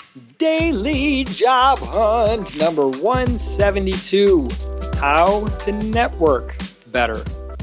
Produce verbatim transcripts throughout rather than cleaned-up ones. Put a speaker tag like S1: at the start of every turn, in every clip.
S1: Daily Job Hunt number one seventy-two. How to network better.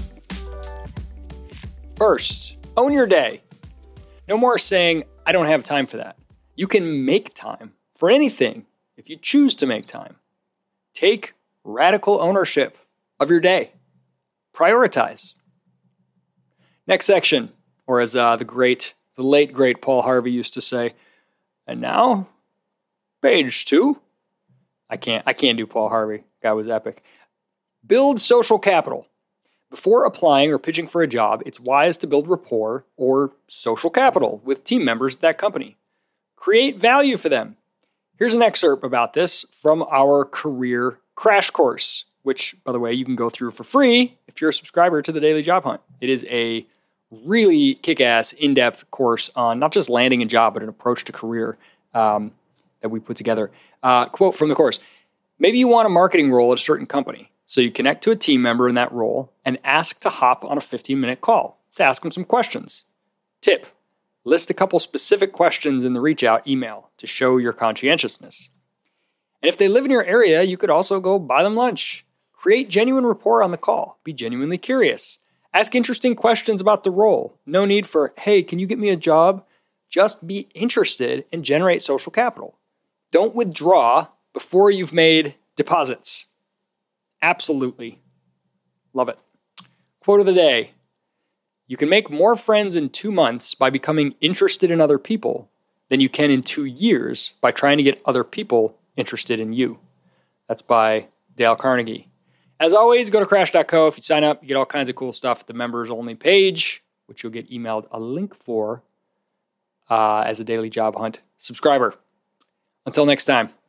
S1: First, own your day. No more saying, I don't have time for that. You can make time for anything if you choose to make time. Take radical ownership of your day. Prioritize. Next section, or as uh, the great, the late great Paul Harvey used to say, and now, page two. I can't, I can't do Paul Harvey. Guy was epic. Build social capital. Before applying or pitching for a job, it's wise to build rapport or social capital with team members at that company. Create value for them. Here's an excerpt about this from our career crash course, which, by the way, you can go through for free if you're a subscriber to the Daily Job Hunt. It is a really kick-ass, in-depth course on not just landing a job, but an approach to career um, that we put together. Uh, quote from the course, maybe you want a marketing role at a certain company. So you connect to a team member in that role and ask to hop on a fifteen-minute call to ask them some questions. Tip, list a couple specific questions in the reach out email to show your conscientiousness. And if they live in your area, you could also go buy them lunch. Create genuine rapport on the call. Be genuinely curious. Ask interesting questions about the role. No need for, hey, can you get me a job? Just be interested and generate social capital. Don't withdraw before you've made deposits. Absolutely. Love it. Quote of the day. You can make more friends in two months by becoming interested in other people than you can in two years by trying to get other people interested in you. That's by Dale Carnegie. As always, go to crash dot co. If you sign up, you get all kinds of cool stuff at the members only page, which you'll get emailed a link for uh, as a Daily Job Hunt subscriber. Until next time.